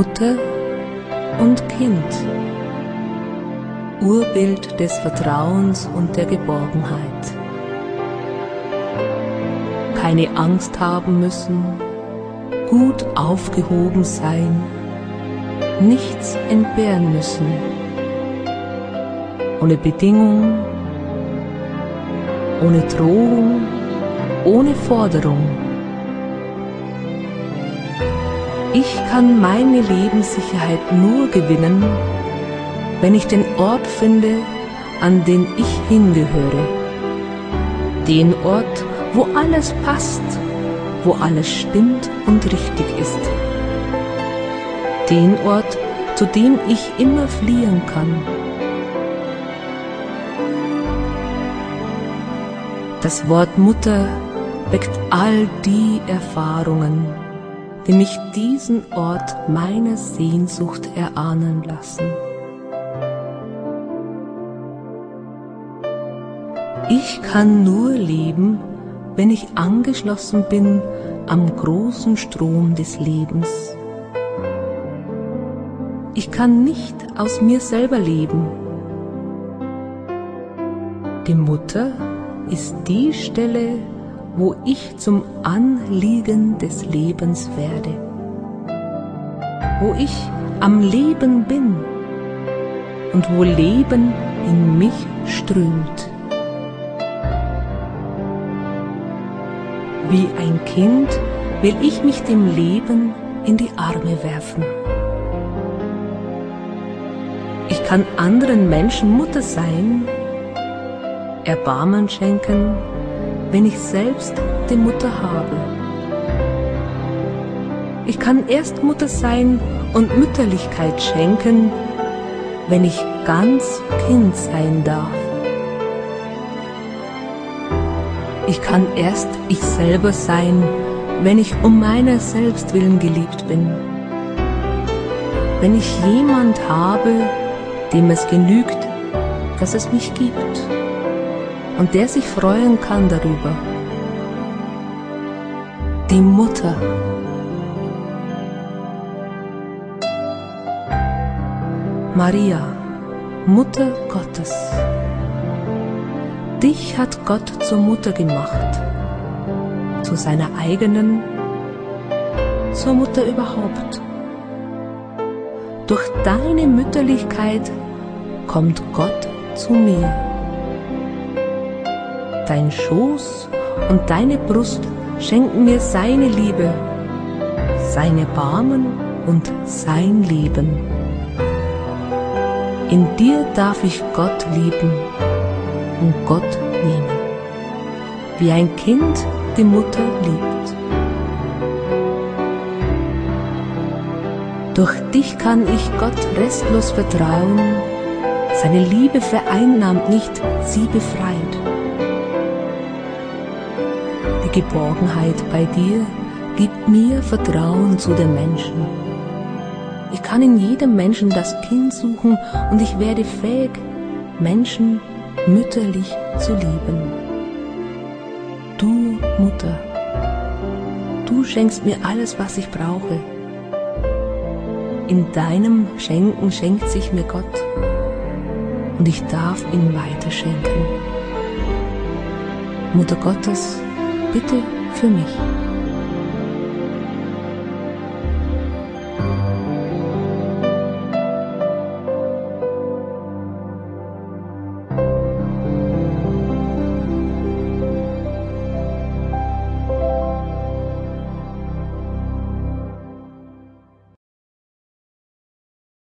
Mutter und Kind, Urbild des Vertrauens und der Geborgenheit. Keine Angst haben müssen, gut aufgehoben sein, nichts entbehren müssen, ohne Bedingung, ohne Drohung, ohne Forderung. Ich kann meine Lebenssicherheit nur gewinnen, wenn ich den Ort finde, an den ich hingehöre. Den Ort, wo alles passt, wo alles stimmt und richtig ist. Den Ort, zu dem ich immer fliehen kann. Das Wort Mutter weckt all die Erfahrungen, die mich diesen Ort meiner Sehnsucht erahnen lassen. Ich kann nur leben, wenn ich angeschlossen bin am großen Strom des Lebens. Ich kann nicht aus mir selber leben. Die Mutter ist die Stelle, wo ich zum Anliegen des Lebens werde, wo ich am Leben bin und wo Leben in mich strömt. Wie ein Kind will ich mich dem Leben in die Arme werfen. Ich kann anderen Menschen Mutter sein, Erbarmen schenken, wenn ich selbst die Mutter habe. Ich kann erst Mutter sein und Mütterlichkeit schenken, wenn ich ganz Kind sein darf. Ich kann erst ich selber sein, wenn ich um meiner selbst willen geliebt bin. Wenn ich jemand habe, dem es genügt, dass es mich gibt und der sich freuen kann darüber. Die Mutter. Maria, Mutter Gottes. Dich hat Gott zur Mutter gemacht, zu seiner eigenen, zur Mutter überhaupt. Durch deine Mütterlichkeit kommt Gott zu mir. Dein Schoß und deine Brust schenken mir seine Liebe, sein Erbarmen und sein Leben. In dir darf ich Gott lieben und Gott nehmen, wie ein Kind die Mutter liebt. Durch dich kann ich Gott restlos vertrauen, seine Liebe vereinnahmt nicht, sie befreit. Die Geborgenheit bei dir gibt mir Vertrauen zu den Menschen. Ich kann in jedem Menschen das Kind suchen und ich werde fähig, Menschen mütterlich zu lieben. Du, Mutter, du schenkst mir alles, was ich brauche. In deinem Schenken schenkt sich mir Gott und ich darf ihn weiterschenken. Mutter Gottes, bitte für mich.